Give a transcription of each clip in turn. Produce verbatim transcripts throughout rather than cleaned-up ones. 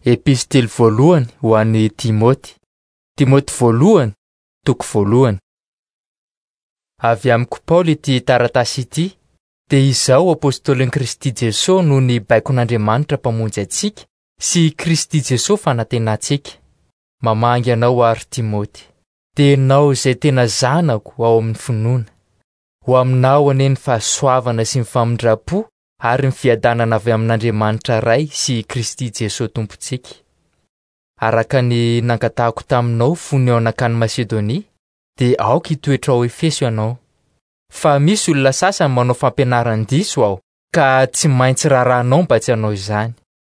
Epistely voalohany ho an'i Timoty. Timoty voalohany, toko voalohany. Avy amiko Paoly ity taratasy ity, dia izaho apôstôlin'i Kristy Jesosy no ny baikon'Andriamanitra mpamonjy antsika sy Kristy Jesosy fanantenantsika. Mamangy anao ary Timoty, tenao izay tena zanako ao amin'ny finoana. Ho aminao ane ny fahasoavana sy ny famindram-po ary ny fiadanana avy amin'Andriamanitra ray sy Kristy Jesosy tompontsika. Araka ny nangatahako taminao fony ao anakany Masedonia, dia aoka hitoetra ao Efeso ianao. Fa misy olona sasany manao fampianaran-diso aho, ka tsy maintsy rarahanao mba tsy hanao izany.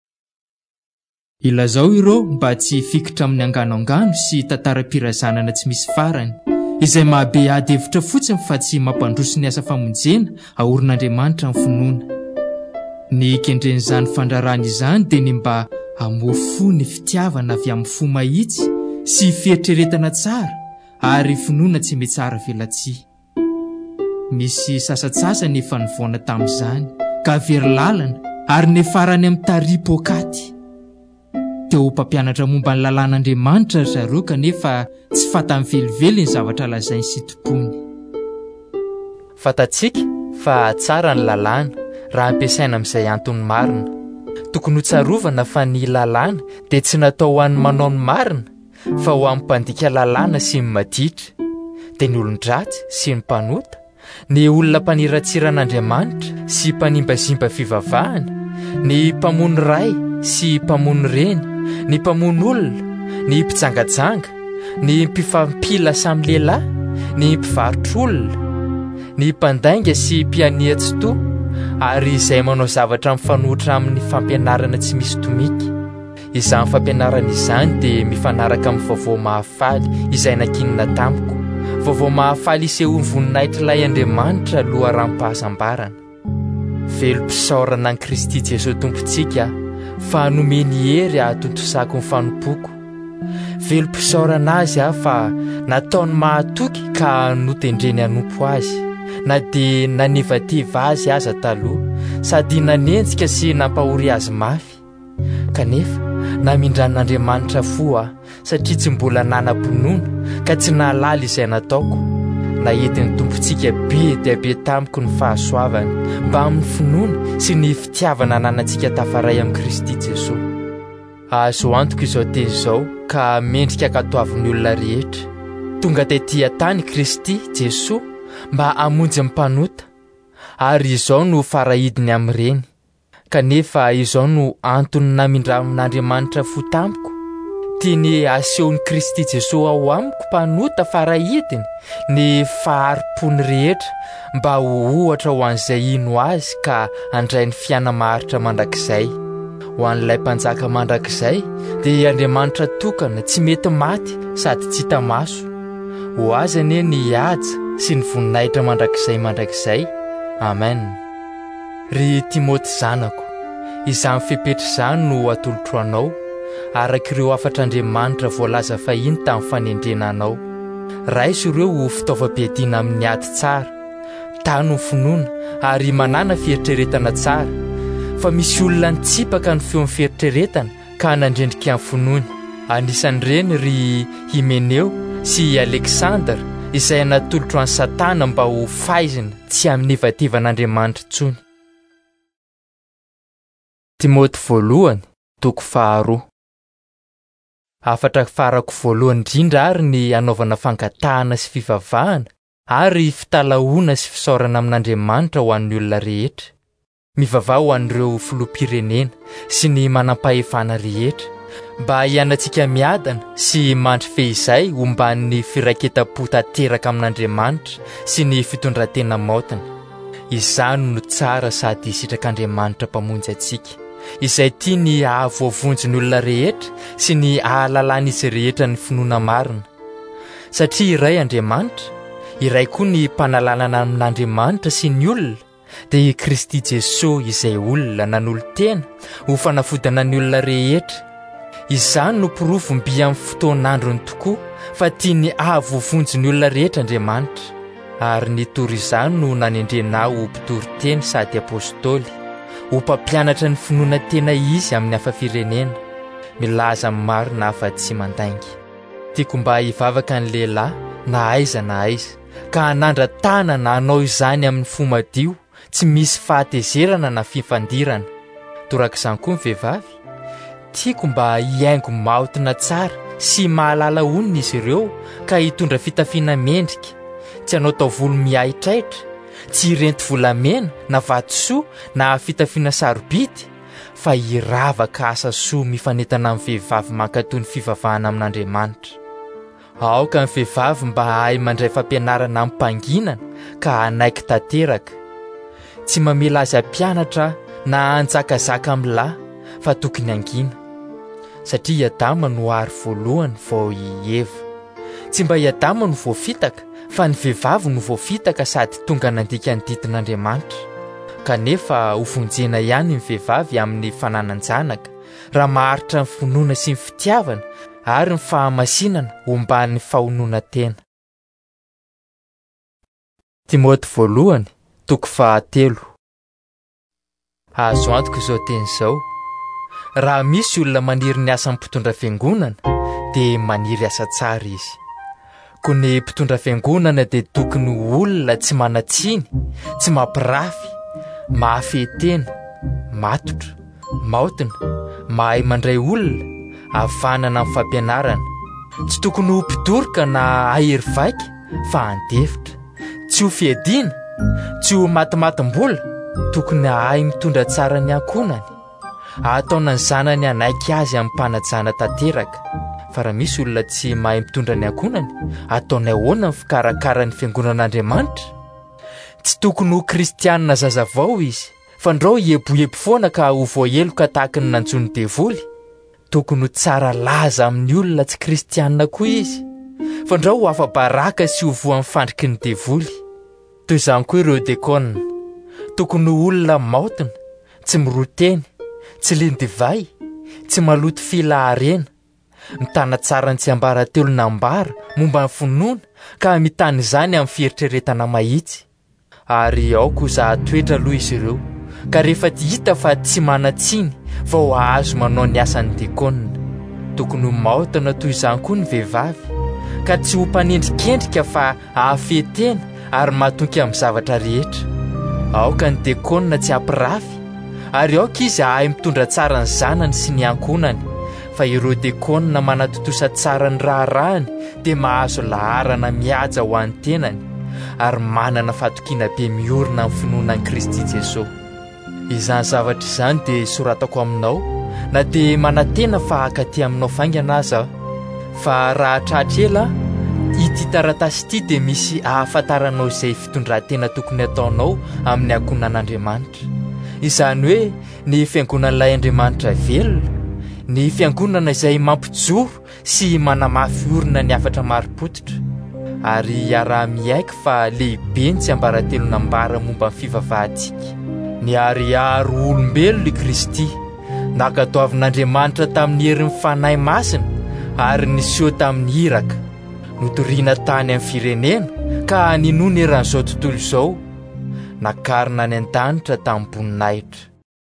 Ilazao ireo mba tsy fikitra amin'ny anganoangano sy tantaram-pirazanana tsy misy farany, izay mahabe ady hevitra fotsiny fa tsy mampandroso ny asa famonjena aorin'Andriamanitra amin'ny finoana. Ny kendren'izany fandrarana izany dia ny mba hamofo ny fitiavana avy amin'ny fo mahitsy sy fieritreretana tsara ary finoana tsy metsara velatsia. Misy sasatsasany efa nivoana tamin'izany ka very lalana ary nefarany amin'ny taripokaty. Teo mpampianatra momba ny lalàn'Andriamanitra zareo kanefa tsy fata mivelively ny zavatra lazainy sy tompony. Fatatsika fa tsara ny lalàna raha ampiasaina amin'izay antony marina. Tokony ho tsarovana fa ny lalàna dia tsy natao ho an'ny manao ny marina, fa ho amin'ny mpandika lalàna sy ny maditra, dia ny olon-dratsy sy ny mpanota, ny olona mpaniratsiran'Andriamanitra sy mpanimbazimba fivavahana, ny mpamono ray sy mpamono reny, ny mpamono olona, ny mpijangajanga, ny mpifampila samy lehilahy, ny mpivarotr'olona, ny mpandainga sy mpianiatsito, ary izay manao zavatra mifanohitra amin'ny fampianarana tsy misy tomika. Izany fampianarana izany dia mifanaraka amin'ny vaovao mahafaly izay nakinina tamiko, vaovao mahafaly isehony voninahitra ilay Andriamanitra aloha rampahazambarana. Velom-pisaorana an'i Kristy Jesosy tompontsika fa nomeny hery ahatontosako ny fanompoko. Velom-pisaorana azy aho fa nataony mahatoky ka notendreny hanompo azy, na dia nanevateva azy aza taloha sady nanenjika sy nampahory azy mafy. Kanefa namindran'Andriamanitra fo aho satria tsy mbola nanam-ponoana ka tsy nahalala izay nataoko. Naentin'ny tompontsika be dia be tamiko ny fahasoavany mba amin'ny finoana sy ny fitiavana nanantsika tafaray amin'ny Kristy Jesosy. Azo antoka izao teny izao ka mendrika katoavin'ny olona rehetra. Tonga tetỳ tany Kristy Jesosy mba hamonjy mpanota, ary izao no farahidiny amin'ireny. Kanefa izao no antony namindramin'Andriamanitra fo tamiko, tiany asehon'i Kristy Jesosy ao amiko mpanota farahidiny ny faharim-pony rehetra mba ho ohatra ho an'izay ino azy ka handray ny fiaina maharitra mandrakizay. Ho an'ilay mpanjaka mandrakizay dia Andriamanitra tokana tsy mety maty sady tsy hita maso. Ho azy anie ny haja sy ny voninahitra mandrakizay mandrakizay. Amen. Ry Timoty zanako, izany fepetra izany no atolotro anao araka ireo afatr'Andriamanitra voalaza fahiny tamin'ny fanendrena anao. Raiso ireo ho fitaovam-piadiana amin'ny ady tsara, tano ny finoana ary manana fieritreretana tsara. Fa misy olona nitsipaka ny feon'ny fieritreretana ka nandrendrika amin'ny finoana. Anisan'ireny ry Himeneo sy Aleksandra izay natolotro an'i Satana mba ho faizina tsy amin'ny nevatevan'Andriamanitra tsony. Timoty voalohany, toko faharoa. Afatra farako voalohany indrindra ary ny anaovana fangatahana sy fivavahana ary fitalahoana sy fisaorana amin'Andriamanitra ho an'ny olona rehetra. Mivavaha ho an'ireo filoham-pirenena sy ny manam-pahefana rehetra, mba hianantsika miadana sy mandry fehizay homban'ny firaiketam-po tanteraka amin'Andriamanitra sy ny fitondran-tena maotana. Izany no tsara sady sitrak'Andriamanitra mpamonjy antsika, izay tia ny ahavoavonjy ny olona rehetra sy ny ahalalàn'izy rehetra ny finoana marina. Satria iray Andriamanitra, iray koa ny mpanalanana amin'Andriamanitra sy ny olona, dia i Kristy Jesosy izay olona nanolo-tena ho fanafodana ny olona rehetra. Izany no pirofom-by amin'ny fotoan'androny tokoa fa tia ny ahavoavonjy ny olona rehetra Andriamanitra. Ary ny tory izany no nanendrena ho mpitory-teny sady apôstôly, ho mpampianatra ny finoana tena izy amin'ny hafa firenena. milaza amin'ny marina fa tsy mandaingy. Tiako mba hivavaka ny lehilahy na aiza na aiza ka hanandra-tanana hanao izany amin'ny fomadio tsy misy fahatezerana na fifandirana. Torak'izany koa ny vehivavy, tiako mba hiaingo maotina tsara sy mahalala onina izy ireo ka hitondra fitafiana mendrika, tsy hanao taovolo miaitraitra, tsy hirenty volamena na vatosoa na fitafiana sarobidy, fa hiravaka asa soa mifanentana amin'ny vehivavy mankatoy ny fivavahana amin'Andriamanitra. Aoka ny vehivavy mba hahay mandray fampianarana amin'ny mpanginana ka hanaiky tanteraka, tsy mamela azy ampianatra na hanjakazaka amin'ny lahy fa tokony angina, satria i Adama no ary voalohany vao i Eva. Tsy mba i Adama no voafitaka fa ny vehivavy no voafitaka sady tonga nandika ny didin'Andriamanitra. Kanefa ho vonjena ihany ny vehivavy amin'ny fananan-janaka raha maharitra ny finoana sy ny fitiavana ary ny fahamasinana homban'ny fahonoana tena. Timoty voalohany toko fahatelo. Azo antoka izao teny izao: raha misy olona maniry ny asa mpitondra fiangonana dia maniry asa tsara izy. Koa ny mpitondra fiangonana dia tokony olona tsy manatsiny, tsy mampirafy, mahafehtena, matotra, maotina, mahay mandray olona, havanana amin'ny fampianarana. Tsy tokony ho mpidoroka na ahery vaika fa handefitra, tsy ho fiadiana, tsy ho matimatim-bola, tokony hahay mitondra tsara ny ankonany, ataona ny zanany hanaiky azy amin'ny mpanajana tanteraka. Fa raha misy olona tsy mahay mitondra ny ankonany, ataony ahoana ny fikarakara ny fiangonan'Andriamanitra? Tsy tokony ho kristianina zazavao izy, fa ndreo hiebohebo foana ka ho voaheloka tahaka ny nanjon'ny devoly. Tokony ho tsara laza amin'ny olona tsy kristianina koa izy, fa ndreo ho afa-baraka sy ho voan'ny fandriky ny devoly. Toy izany koa ireo dekona, tokony ho olona maotina, tsy miroteny, tsy lindivay, tsy maloto filaharena, mitana tsara ny tsy ambaratelo nambara momba ny finoana ka mitany izany amin'ny fieritreretana mahitsy. Ary ao kosa toetra aloha izy ireo, ka rehefa hita fa tsy manatsiny vao ahazo manao ny asan'ny dekona. Tokony ho maotina toy izany koa ny vehivavy, ka tsy ho mpanendrikendrika fa hahafehtena ary mahatonka amin'ny zavatra rehetra. Aoka ny dekona tsy hampirafy, ary aoka izy hahay mitondra tsara ny zanany sy ny ankonany. Fa ireo dekona manatotosa tsara ny raharahany dia mahazo laharana mihaja ho an'ny tenany, ary manana fahatokiana be miorina amin'ny finoanan'i Kristy Jesosy. Izany zavatra izany dia soratako aminao, na dia manantena fa akaty aminao faingana aza. Fa raha tratra ela, ity taratasy ity dia misy ahafantaranao izay fitondrantena tokony ataonao amin'ny ankonan'Andriamanitra. Izany hoe ny fiangonan'ilay Andriamanitra velona, ny fiangonana izay mampijoro sy manamafy orina ny afatra marim-potitra. Ary iaraha-miaiky fa lehibe ny tsy ambaratelo nambara momba ny fivavahantsika. Ny ariary olombelona i Kristy, nakatoavin'Andriamanitra tamin'ny herin'ny fanahy masina ary niseho tamin'ny iraka, notoriana tany amin'ny firenena ka ninoana eran'izao tontolo izao, nakarina any an-danitra tamin'ny boninahitra.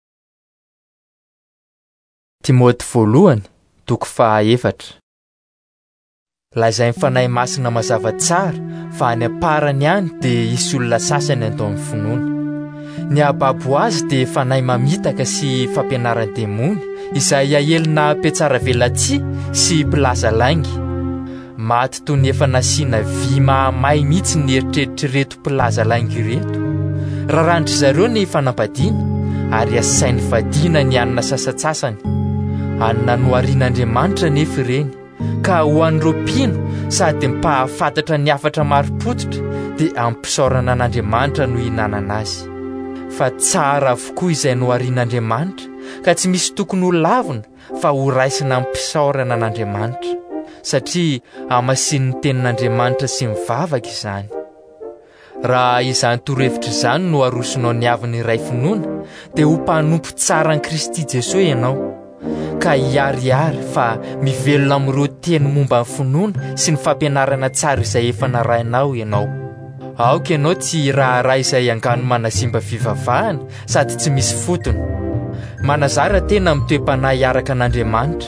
Timoty voalohany toko fahaefatra. Lazay ny fanahy masina mazava tsara fa any aparany ihany dia hisy olona sasany atao amin'ny finoana. Ny ababo azy dia fanahy mamitaka sy fampianaran-demony izay ahelina ampiatsara velatsia sy mpilaza laingy. Maty toy ny efa nasiana vy mahamay mihitsy ny eritreritry reto mpilaza laingy reto. Rarandry zareo ny fanambadiana ary asainy fadiana ny anina sasatsasany. Anina noharian'Andriamanitra nefa ireny, ka ho an'ireo mpino sady mpahafantatra ny afatra marim-potitra dia ampisaorana an'Andriamanitra no hinanana azy. Fa tsara avokoa izay noharian'Andriamanitra, ka tsy misy tokony ho lavina fa ho raisina ampisaorana an'Andriamanitra, satria hamasin'ny tenin'Andriamanitra sy mivavaka izany. Raha izany torohevitra izany no arosinao ny avin'ny iray finoana, dia ho mpanompo tsara ny Kristy Jesosy ianao, ka hiariary fa mivelona amin'ireo teny momba ny finoana sy ny fampianarana tsara izay efa narahinao ianao. Aoka ianao tsy raharaha izay angano manasimba fivavahana sady tsy misy fotony. Manazara tena mitoe-panahy hiaraka an'Andriamanitra,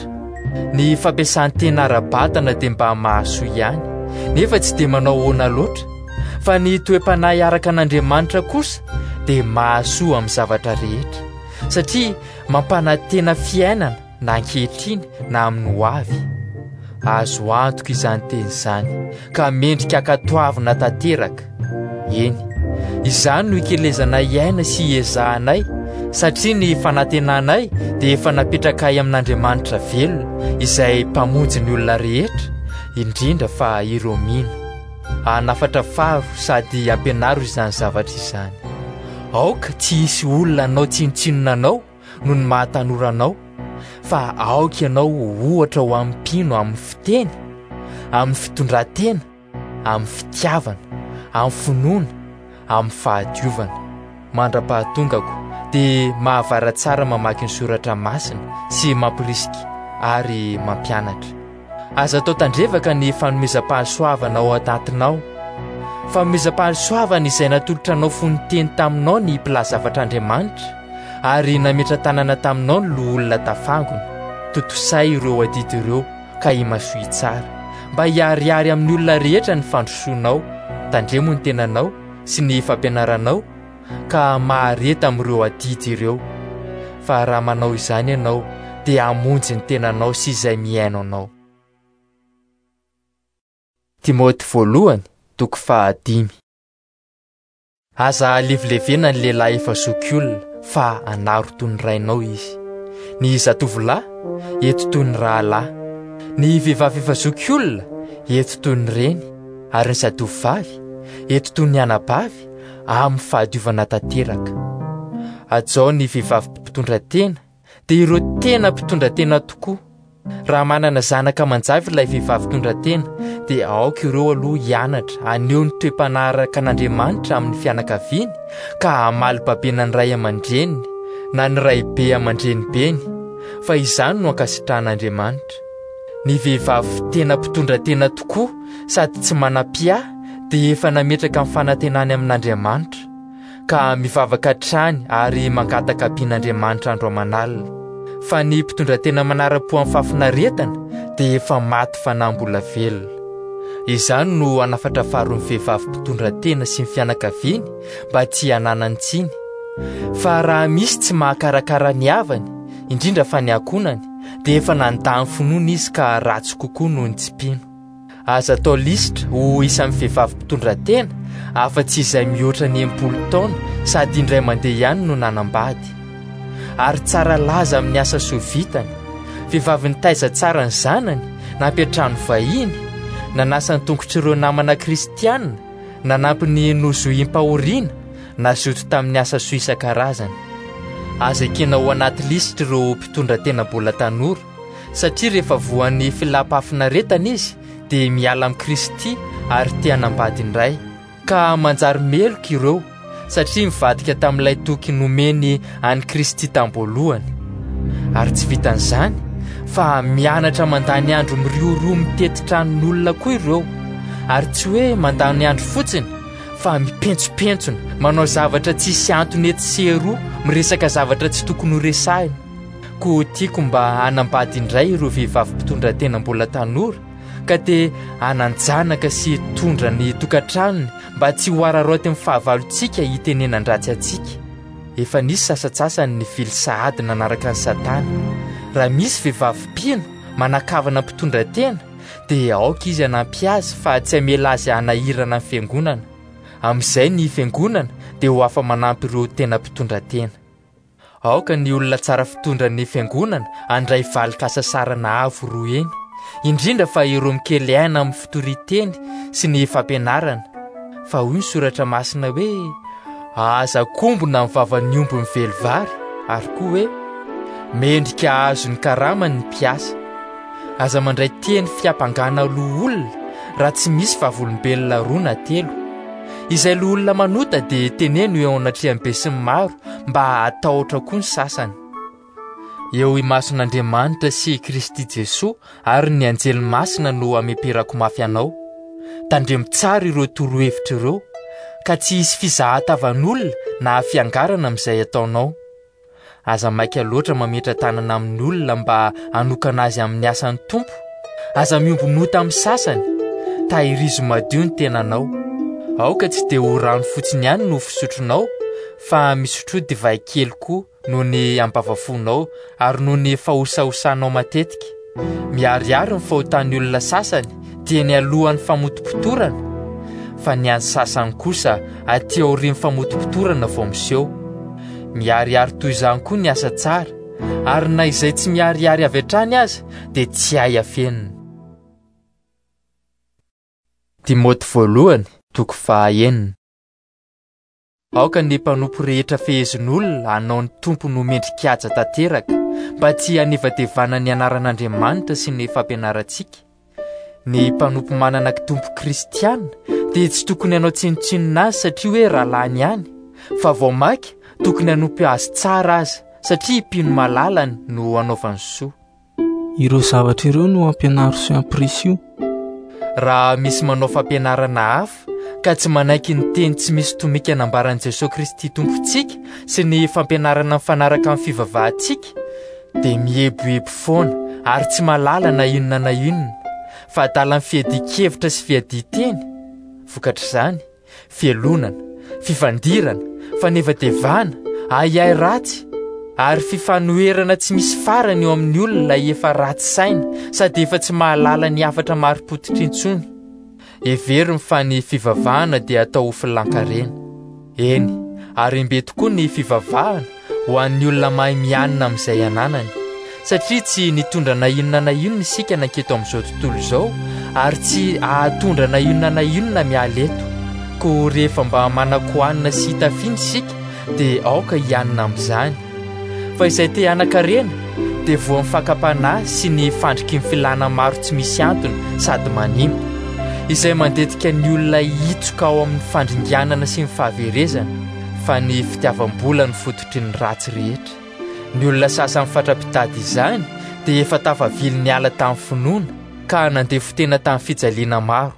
Ny fampiasany tena ara-batana dia mba mahasoa ihany, nefa tsy dia manao hoana loatra, fa ny toe-panahy araka an'Andriamanitra kosa dia mahasoa amin'ny zavatra rehetra, satria mampanantena fiainana na ankehitriny na amin'ny ho avy. Azo antoka izany teny izany ka mendrika akatoavina tanteraka. Eny, izany no ikelezana iaina sy iezahanay, satria ny fanantenanay dia efa napetraka amin'Andriamanitra velona izay mpamonjy ny olona rehetra, indrindra fa ireo mino. Hanafatra faro sady ampianaro izany zavatra izany. Aoka tsy hisy olona anao tsinotsinona anao no ny mahatanora anao, fa aoka ianao ohatra ho amin'ny mpino amin'ny fiteny, amin'ny fitondran-tena, amin'ny fitiavana, amin'ny finoana, amin'ny fahadiovana. Mandra-pahatongako dia mahavara tsara mamaky ny soratra masina sy mampirisika ary mampianatra. Aza atao tandrevaka ny fanomezam-pahasoavana ao anatinao. Fanomezam-pahasoavana izay natolotra anao fony teny taminao ny mpilazavatran'Andriamanitra ary nametra tanana taminao ny loholona tafangona. Totosay ireo adidy ireo ka himasoy tsara, mba hiariary amin'ny olona rehetra ny fandrosoanao, tandremo ny tenanao sy ny fampianaranao, ka mahareta amin'ireo adidy ireo. Fa raha manao izany ianao dia hamonjy ny tenanao sy izay miaino anao. Timoty voalohany toko fahadimy. Aza levilevena ny lehilahy efa zoky olona, fa anaro toy ny rainao izy. Ny zatovolahy eto toy ny rahalahy, ny vehivavy efa zoky olona eto toy ny reny, ary ny zatovovavy eto toy ny anabavy amin'ny fahadiovana tanteraka. Ajao ny vehivavy mpitondra tena dia ireo tena mpitondra tena tokoa. Raha manana zanaka manjavy ilay vehivavy mpitondra tena dia aoka ireo aloha hianatra aneho ny toe-panahy araka an'Andriamanitra amin'ny fianakaviany, ka hamaly babena ny ray aman-dreniny na ny ray be aman-drenibeny, fa izany no ankasitrahan'Andriamanitra. Ny vehivavy tena mpitondra tena tokoa sady tsy manam-piahy dia efa nametraka amin'ny fanantenany amin'Andriamanitra, ka mivavaka hatrany ary mangataka ampian'Andriamanitra andro aman'alina. Fa ny mpitondra tena manara-po amin'ny fafinaretana dia efa maty fanambola velona. Izany no hanafatra faro ny vehivavy mpitondra tena sy ny fianakaviany mba tsy hananany tsiny. Fa raha misy tsy mahakarakara ny havany, indrindra fa ny ankonany, dia efa nandany finoana izy ka ratsy kokoa noho ny tsipino. Aza atao lisitra ho isan'ny vehivavy mpitondra tena afa-tsy izay mihoatra ny enimpolo taona sady indray mandeha ihany no nanambady. Ary tsara laza amin'ny asa soa vitany, vehivavy nitaiza tsara ny zanany, nampiatrano vahiny, nanasa ny tongotr'ireo namana kristianina, nanampy ny nozohim-pahoriana, nazoto tamin'ny asa soa isan-karazany. Aza ekena ho anaty lisitra ireo mpitondra tena mbola tanora, satria rehefa voan'ny filampafinaretana izy dia miala amin'ny Kristy ary te hanambady indray, ka manjary meloka ireo, satria mivadika tamin'ilay toky nomeny an'i Kristy tamboalohany. Ary tsy vitan'izany, fa mianatra mandany andro mirioroa miteti-tranon'olona koa ireo, ary tsy hoe mandany andro fotsiny, fa mipentsopentsona, manao zavatra tsisy antony etsy sy eroa, miresaka zavatra tsy tokony ho resahina. Koa tiako mba hanambady indray ireo vehivavy mpitondra tena mbola tanora, ka te hananjanaka sy tondra ny tokantranony mba tsy ho araraoty amin'ny fahavalontsika hitenenandratsy antsika. Efa nisy sasatsasany ny vily sahady nanaraka ny Satana. Raha misy vehivavy mpino manakavana mpitondra tena dia aoka izy hanampy azy fa tsy hamela azy hanahirana amin'ny fiangonana. Amin'izay ny fiangonana dia ho afa manampy ireo tena mpitondra tena. Aoka ny olona tsara fitondra ny fiangonana handray valikasa sarana avo roa eny, indrindra fa ireo mikely aina amin'ny fitoriteny sy ny fampianarana. Fa hoy ny soratra masina hoe aza kombona amin'ny vavan'ny omby mively vary, ary koa hoe mendrika azo ny karamany ny mpiasa. Aza mandray teny fiampangana loha olona raha tsy misy vavolombelona roa na telo. Izay loha olona manota dia teneno eo anatrehany be sy ny maro mba atahotra koa ny sasany. Eo imason'Andriamanitra sy Kristy Jesoa ary ny anjely masina no amemperako mafy anao. Tandremo tsara ireo torohevitra ireo, ka tsy hisy fizahatavan'olona na fiangarana amin'izay ataonao. Aza maika loatra mametra tanana amin'ny olona mba hanokana azy amin'ny asan'ny tompo. Aza miombonota amin'ny sasany, tahirizo madio ny tenanao. Aoka tsy dia ho rano fotsiny ihany no fisotronao, fa misotro divay kely koa noho ny ampavafonao ary noho ny fahosahosanao matetika. Miariary ny fahotan'ny olona sasany dia ny alohan'ny famotim-potorana, fa ny an'ny sasany kosa aty aorian'ny famotim-potorana vao miseho. Miariary toy izany koa ny asa tsara, ary na izay tsy miariary avy hatrany aza dia tsy hay afenina. Timoty voalohany toko fahaenina. Aoka ny mpanompo rehetra fehezin'olona hanao ny tompo no mendrikaja tanteraka mba tsy hanevadevana ny anaran'Andriamanitra sy ny fampianarantsika. Ny mpanompo manana kitompo kristiana dia tsy tokony hanao tsinotsinona azy satria hoe rahalany ihany, fa vao maika tokony hanompo azy tsara aza satria mpino malalany no hanaovany soa. Ireo zavatra ireo no ampianaro sy ampirisio. Raha misy manao fampianarana hafa ka tsy manaiky ny teny tsy misy tomika nambaran'i Jesosy Kristy tompontsika sy ny fampianarana mifanaraka amin'ny fivavahantsika, dia mieboebo foana ary tsy malala na inona na inona, fa adala ny fiadi-kevitra sy fiadi-teny. Vokatr'izany, fielonana, fifandirana, fanevadevana, ayay ratsy, ary fifanoherana tsy misy farany eo amin'ny olona efa ratsy saina sady efa tsy mahalala ny afatra marim-potitra intsony. Everiny fa ny fivavahana dia atao ho filankarena. Eny, ary mbe tokoa ny fivavahana ho an'ny olona mahay mianina amin'izay ananany, satria tsy nitondra na inona na inona isika nanketo amin'izao tontolo izao, ary tsy ahatondra na inona na inona mialeto. Ko rehefa mba manan-kohanina sy hitafiana isika dia aoka hianina amin'izany. Fa izay te hanan-karena dia voa amin'ny fakapanahy sy ny fandriky ny filana maro tsy misy antony sady manimba, izay mandetika ny olona hitsoka ao amin'ny fandringanana sy ny fahaverezana, fa ny fitiavam-bola ny fototry ny ratsy rehetra. Ny olona sasany fatrapitady izany dia efa tafavily ny ala tamin'ny finoana ka nandefo tena tamin'ny fijaliana maro.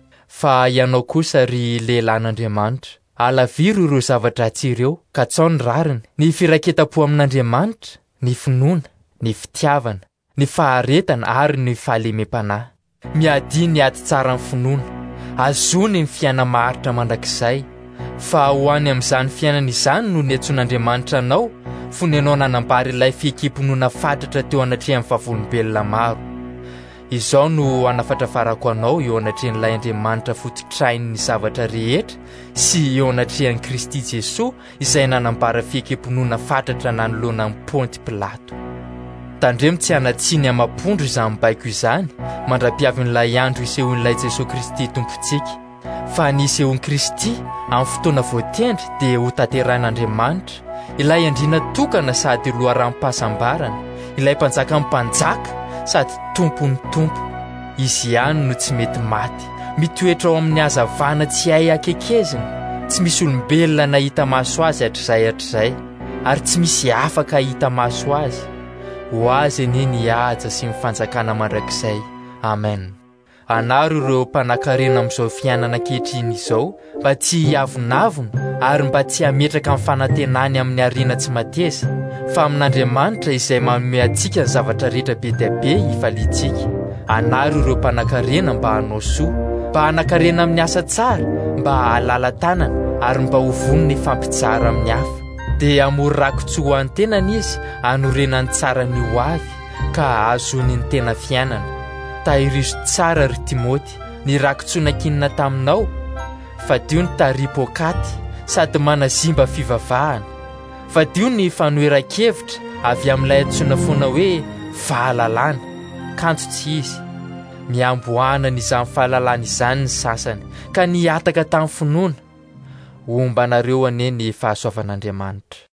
Fa ianao kosa ry lehilahin'Andriamanitra, alaviry ireo zavatra atsireo ka tsao ny rariny: ny firaketam-po amin'Andriamanitra, ny finoana, ny fitiavana, ny faharetana ary ny fahalemem-panahy. Miadi ny ady tsara ny finoana, azony ny fiaina maharitra mandrakizay, fa ho any amin'izany fiainana izany no niantson'Andriamanitra anao fony ianao nanambary ilay fiekim-pinoana fatratra teo anatrehan'ny vavolombelona maro. Izao no anafatrafarako anao eo anatrehan'ilay Andriamanitra fototrainy ny zavatra rehetra sy eo anatrehan'i Kristy Jesosy izay nanambara fiekim-pinoana fatratra nanoloana ny Ponty Pilato. Tandremo tsy hanatsiny amam-pondro izany baiko izany mandra-piavin'ilay andro isehoan'ilay Jesosy Kristy tompontsika, fa ny isehoan'i Kristy amin'ny fotoana voatendry dia ho tanterahin'Andriamanitra, ilay andriana tokana sady loharanom-pahasambarana, ilay mpanjaka ny mpanjaka sady tompony tompo. Izy ihany no tsy mety maty, mitoetra ao amin'ny hazavana tsy hay akekezina, tsy misy olombelona nahita maso azy hatr'izay hatr'izay, ary tsy misy afaka hahita maso azy. Ho azy anie ny haja sy ny fanjakana mandrakizay. Amen. Anaro ireo mpanan-karena amin'izao fiainana ankehitriny izao mba tsy hiavonavona ary mba tsy hametraka amin'ny fanantenany amin'ny ariana tsy mateza, fa amin'Andriamanitra izay manome antsika ny zavatra rehetra be dia be hifaliantsika. Anaro ireo mpanan-karena mba hanao soa, mba hanan-karena amin'ny asa tsara, mba halala tanana ary mba ho vonona ifampitsara amin'ny hafa. Dia hamory rakotsoa ho an'ny tenany izy, hanorenany tsara ny ho avy ka ahazony ny tena fiainana. Tahirizo tsara ry Timoty, ny rakotsoa nankinina taminao, fadio ny taripokaty sady manazimba fivavahana, fadio ny fanoheran-kevitra avy amin'ilay antsoina foana hoe fahalalana. Kanto tsy izy, miamboana n'izany fahalalana izany ny sasany ka niataka tamin'ny finoana. Ombanareo anie ny fahasoavan'Andriamanitra.